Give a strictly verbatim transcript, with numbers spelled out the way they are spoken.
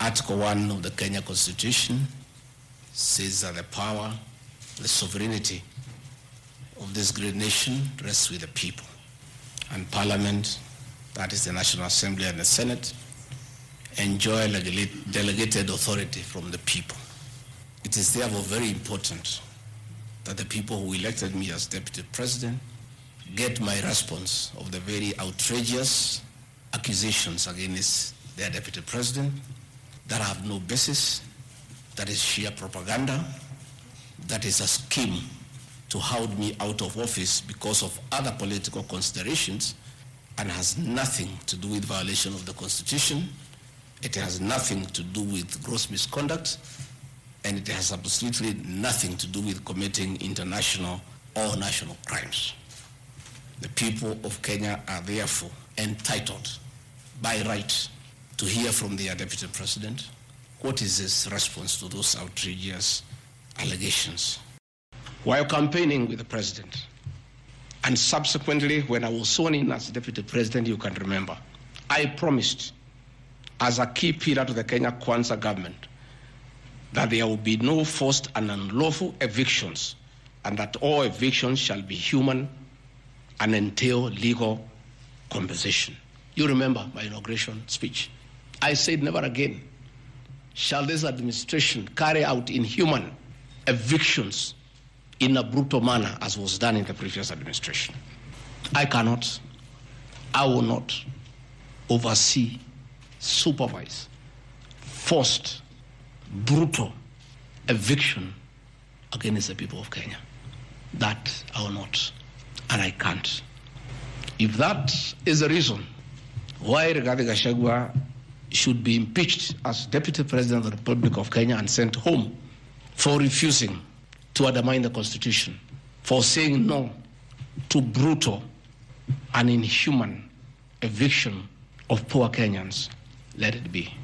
Article one of the Kenya Constitution says that the power, the sovereignty of this great nation rests with the people. And Parliament, that is the National Assembly and the Senate, enjoy delegated authority from the people. It is therefore very important that the people who elected me as Deputy President get my response of the very outrageous accusations against their Deputy President that have no basis, that is sheer propaganda, that is a scheme to hold me out of office because of other political considerations, and has nothing to do with violation of the Constitution. It has nothing to do with gross misconduct, and it has absolutely nothing to do with committing international or national crimes. The people of Kenya are therefore entitled by right to hear from their Deputy President what is his response to those outrageous allegations. While campaigning with the President, and subsequently when I was sworn in as Deputy President, you can remember, I promised as a key pillar to the Kenya Kwanza government that there will be no forced and unlawful evictions, and that all evictions shall be human and entail legal compensation. You remember my inauguration speech. I said never again shall this administration carry out inhuman evictions in a brutal manner as was done in the previous administration. I cannot, I will not oversee, supervise forced, brutal eviction against the people of Kenya. That I will not, and I can't. If that is the reason why Rigathi Gachagua should be impeached as Deputy President of the Republic of Kenya and sent home for refusing to undermine the Constitution, for saying no to brutal and inhuman eviction of poor Kenyans, let it be.